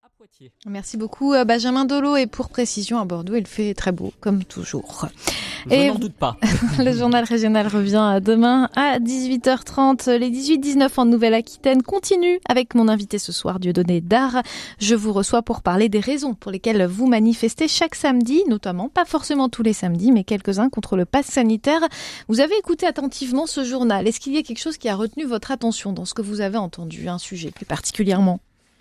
Merci beaucoup Benjamin Dolot, et pour précision à Bordeaux il fait très beau comme toujours. Je n'en doute pas. Le journal régional revient demain à 18h30. Les 18-19 en Nouvelle-Aquitaine continuent avec mon invité ce soir, Dieudonné Dard. Je vous reçois pour parler des raisons pour lesquelles vous manifestez chaque samedi, notamment, pas forcément tous les samedis, mais quelques-uns contre le pass sanitaire. Vous avez écouté attentivement ce journal. Est-ce qu'il y a quelque chose qui a retenu votre attention dans ce que vous avez entendu, un sujet plus particulièrement ?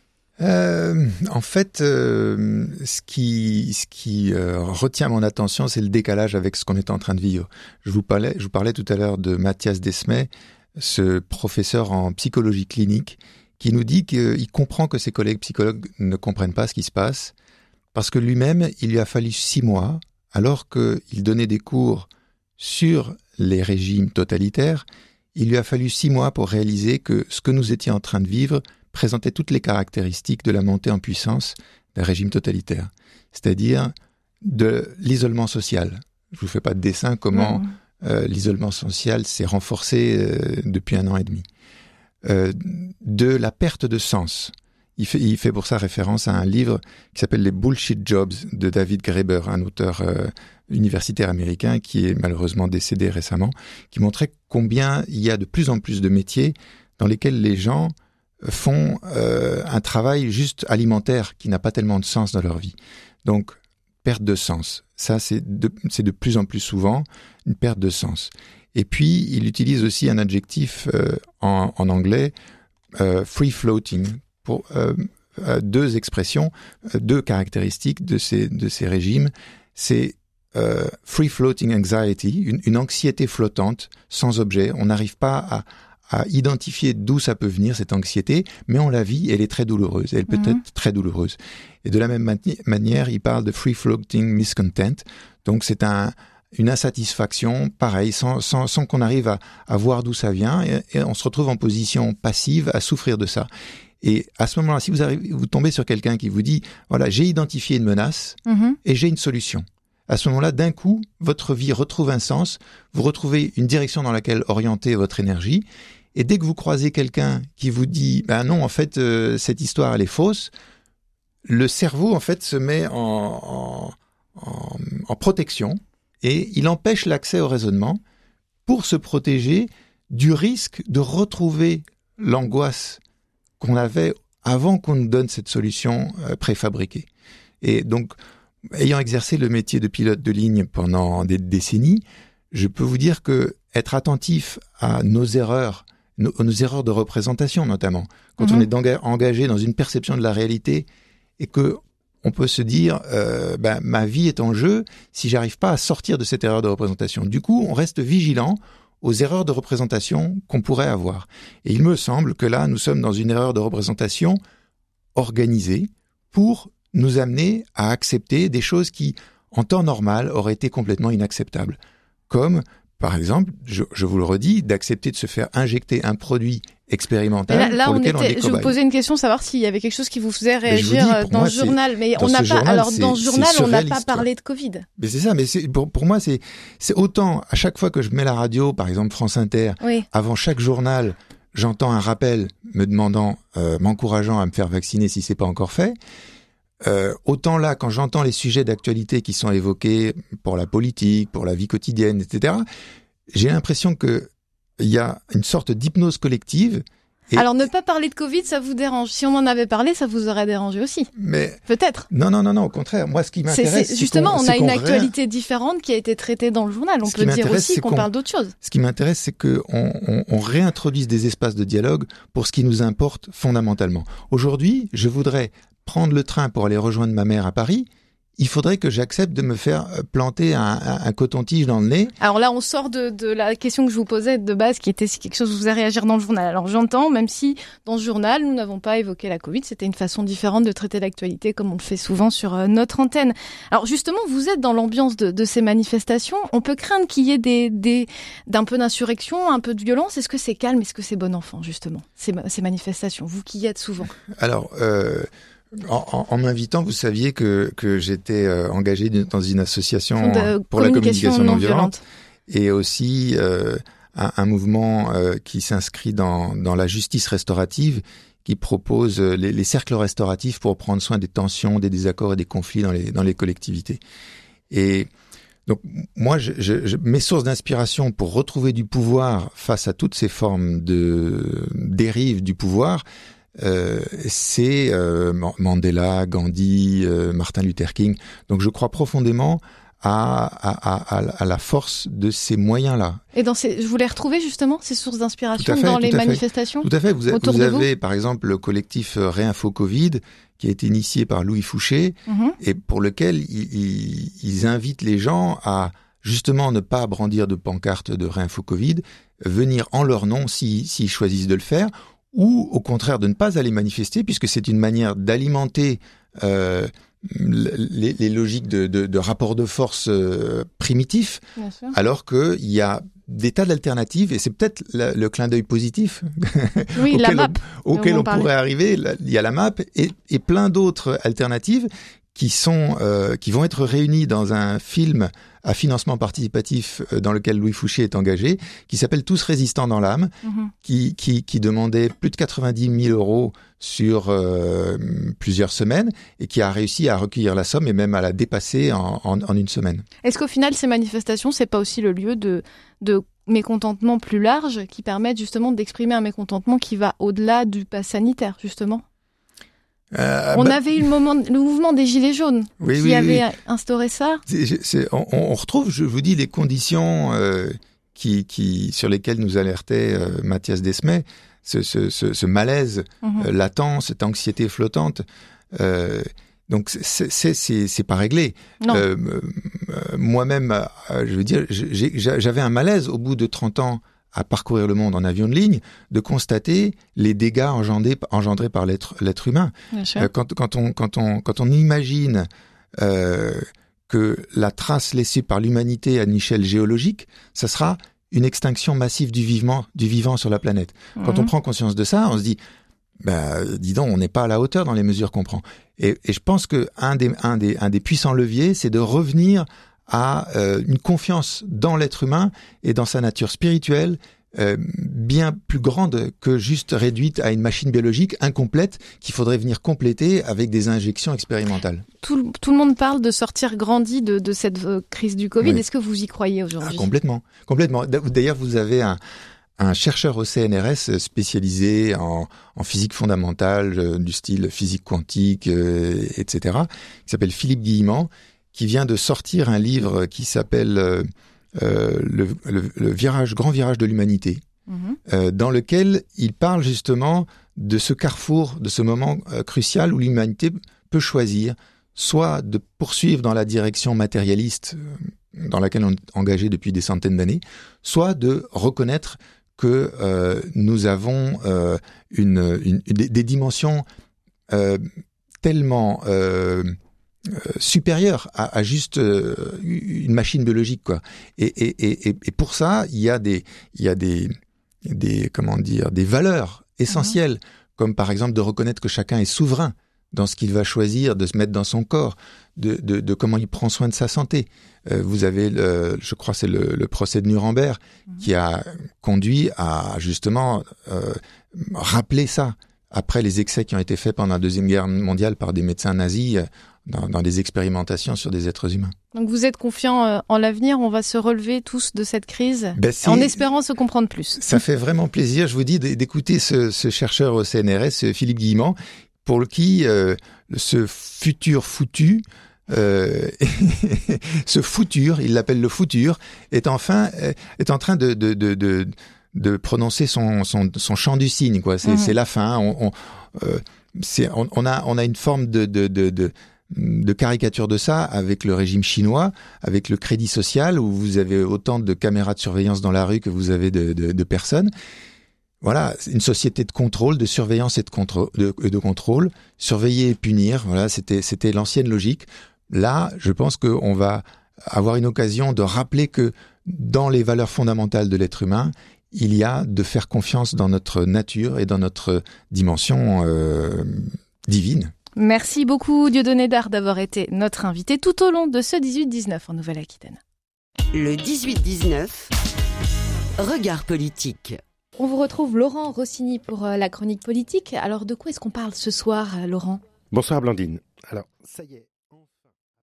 En fait, ce qui retient mon attention, c'est le décalage avec ce qu'on est en train de vivre. Je vous parlais tout à l'heure de Mathias Desmet, ce professeur en psychologie clinique, qui nous dit qu'il comprend que ses collègues psychologues ne comprennent pas ce qui se passe, parce que lui-même, il lui a fallu 6 mois, alors qu'il donnait des cours sur les régimes totalitaires, il lui a fallu 6 mois pour réaliser que ce que nous étions en train de vivre présentait toutes les caractéristiques de la montée en puissance d'un régime totalitaire, c'est-à-dire de l'isolement social. Je ne vous fais pas de dessin comment l'isolement social s'est renforcé depuis 1 an et demi. De la perte de sens. Il fait pour ça référence à un livre qui s'appelle Les Bullshit Jobs de David Graeber, un auteur universitaire américain qui est malheureusement décédé récemment, qui montrait combien il y a de plus en plus de métiers dans lesquels les gens font un travail juste alimentaire qui n'a pas tellement de sens dans leur vie. Donc, perte de sens. Ça, c'est de plus en plus souvent une perte de sens. Et puis, il utilise aussi un adjectif en anglais, free floating, pour 2 expressions, 2 caractéristiques de ces régimes. C'est free floating anxiety, une anxiété flottante, sans objet. On n'arrive pas à identifier d'où ça peut venir, cette anxiété, mais on la vit, elle est très douloureuse, elle peut être très douloureuse. Et de la même manière, il parle de free floating miscontent, donc c'est une insatisfaction, pareil, sans qu'on arrive à voir d'où ça vient, et on se retrouve en position passive à souffrir de ça. Et à ce moment-là, si vous tombez sur quelqu'un qui vous dit, voilà, j'ai identifié une menace et j'ai une solution. À ce moment-là, d'un coup, votre vie retrouve un sens, vous retrouvez une direction dans laquelle orienter votre énergie. Et dès que vous croisez quelqu'un qui vous dit « Ben non, en fait, cette histoire, elle est fausse », le cerveau, en fait, se met en protection et il empêche l'accès au raisonnement pour se protéger du risque de retrouver l'angoisse qu'on avait avant qu'on nous donne cette solution préfabriquée. Et donc, ayant exercé le métier de pilote de ligne pendant des décennies, je peux vous dire que être attentif à nos erreurs de représentation notamment, quand on est engagé dans une perception de la réalité et que on peut se dire ma vie est en jeu si j'arrive pas à sortir de cette erreur de représentation. Du coup, on reste vigilant aux erreurs de représentation qu'on pourrait avoir. Et il me semble que là, nous sommes dans une erreur de représentation organisée pour nous amener à accepter des choses qui, en temps normal, auraient été complètement inacceptables. Comme, par exemple, je vous le redis, d'accepter de se faire injecter un produit expérimental là, pour lequel on est cobaye. Je vous posais une question, savoir s'il y avait quelque chose qui vous faisait réagir dans ce journal. Mais on n'a pas. Alors dans ce journal, on n'a pas parlé de Covid. Mais c'est ça. Mais pour moi, c'est autant à chaque fois que je mets la radio, par exemple France Inter, avant chaque journal, j'entends un rappel me demandant, m'encourageant à me faire vacciner si c'est pas encore fait. Autant là, quand j'entends les sujets d'actualité qui sont évoqués pour la politique, pour la vie quotidienne, etc., j'ai l'impression que il y a une sorte d'hypnose collective. Alors, ne pas parler de Covid, ça vous dérange. Si on en avait parlé, ça vous aurait dérangé aussi. Mais peut-être. Non, au contraire. Moi, ce qui m'intéresse, justement, on a une actualité différente qui a été traitée dans le journal. On peut dire aussi qu'on parle d'autre chose. Ce qui m'intéresse, c'est qu'on réintroduise des espaces de dialogue pour ce qui nous importe fondamentalement. Aujourd'hui, je voudrais prendre le train pour aller rejoindre ma mère à Paris. Il faudrait que j'accepte de me faire planter un coton-tige dans le nez. Alors là, on sort de la question que je vous posais de base, qui était si quelque chose vous faisait réagir dans le journal. Alors j'entends, même si dans ce journal, nous n'avons pas évoqué la Covid, c'était une façon différente de traiter l'actualité, comme on le fait souvent sur notre antenne. Alors justement, vous êtes dans l'ambiance de ces manifestations. On peut craindre qu'il y ait d'un peu d'insurrection, un peu de violence. Est-ce que c'est calme? Est-ce que c'est bon enfant, justement, ces manifestations? Vous qui y êtes souvent. Alors... En m'invitant, vous saviez que j'étais engagé dans une association pour la communication non violente et aussi un mouvement qui s'inscrit dans la justice restaurative qui propose les cercles restauratifs pour prendre soin des tensions, des désaccords et des conflits dans les collectivités. Et donc moi, mes sources d'inspiration pour retrouver du pouvoir face à toutes ces formes de dérives du pouvoir, c'est Mandela, Gandhi, Martin Luther King. Donc je crois profondément à la force de ces moyens-là. Et je voulais retrouver justement ces sources d'inspiration dans les manifestations. Tout à fait. Vous avez par exemple le collectif Réinfo Covid qui a été initié par Louis Fouché et pour lequel ils invitent les gens à justement ne pas brandir de pancarte de Réinfo Covid, venir en leur nom s'ils choisissent de le faire, ou au contraire de ne pas aller manifester puisque c'est une manière d'alimenter les logiques de rapport de force primitifs, alors qu'il y a des tas d'alternatives, et c'est peut-être le clin d'œil positif auquel on pourrait arriver. Il y a la MAP et plein d'autres alternatives qui vont être réunies dans un film à financement participatif dans lequel Louis Fouché est engagé, qui s'appelle Tous résistants dans l'âme, qui demandait plus de 90 000 euros sur plusieurs semaines et qui a réussi à recueillir la somme et même à la dépasser en une semaine. Est-ce qu'au final, ces manifestations, c'est pas aussi le lieu de mécontentement plus large qui permettent justement d'exprimer un mécontentement qui va au-delà du pass sanitaire, justement? On avait eu le mouvement des Gilets jaunes qui avait instauré ça. On retrouve, je vous dis, les conditions sur lesquelles nous alertait Mathias Desmet, ce malaise latent, cette anxiété flottante. Donc c'est pas réglé. Moi-même, je veux dire, j'avais un malaise au bout de 30 ans à parcourir le monde en avion de ligne, de constater les dégâts engendrés par l'être humain. Quand on imagine que la trace laissée par l'humanité à une échelle géologique, ça sera une extinction massive du vivant sur la planète. Quand on prend conscience de ça, on se dit, dis donc, on n'est pas à la hauteur dans les mesures qu'on prend. Et je pense que un des puissants leviers, c'est de revenir à une confiance dans l'être humain et dans sa nature spirituelle bien plus grande que juste réduite à une machine biologique incomplète qu'il faudrait venir compléter avec des injections expérimentales. Tout le monde parle de sortir grandi de cette crise du Covid. Oui. Est-ce que vous y croyez aujourd'hui ? Complètement. D'ailleurs, vous avez un chercheur au CNRS spécialisé en physique fondamentale, du style physique quantique, etc., qui s'appelle Philippe Guillemant, qui vient de sortir un livre qui s'appelle le grand virage de l'humanité, dans lequel il parle justement de ce carrefour, de ce moment crucial où l'humanité peut choisir soit de poursuivre dans la direction matérialiste dans laquelle on est engagé depuis des centaines d'années, soit de reconnaître que nous avons des dimensions tellement supérieure à juste une machine biologique, quoi. Et pour ça, il y a des valeurs essentielles, comme par exemple de reconnaître que chacun est souverain dans ce qu'il va choisir de se mettre dans son corps, de comment il prend soin de sa santé. Vous avez je crois c'est le procès de Nuremberg qui a conduit à justement rappeler ça après les excès qui ont été faits pendant la Deuxième Guerre mondiale par des médecins nazis dans des expérimentations sur des êtres humains. Donc vous êtes confiant en l'avenir, on va se relever tous de cette crise en espérant se comprendre plus. Ça fait vraiment plaisir, je vous dis, d'écouter ce chercheur au CNRS, Philippe Guillemant, pour qui ce futur foutu, ce futur, il l'appelle le futur, est en train de prononcer son chant du cygne, quoi. C'est la fin. On a une forme de caricature de ça avec le régime chinois, avec le crédit social où vous avez autant de caméras de surveillance dans la rue que vous avez de personnes. Voilà, une société de contrôle, de surveillance et de contrôle, surveiller et punir. Voilà, c'était l'ancienne logique. Là, je pense qu'on va avoir une occasion de rappeler que dans les valeurs fondamentales de l'être humain, il y a de faire confiance dans notre nature et dans notre dimension divine. Merci beaucoup Dieudonné Dard d'avoir été notre invité tout au long de ce 18-19 en Nouvelle-Aquitaine. Le 18-19, regard politique. On vous retrouve Laurent Rossini pour la chronique politique. Alors de quoi est-ce qu'on parle ce soir, Laurent ? Bonsoir Blandine. Alors, ça y est.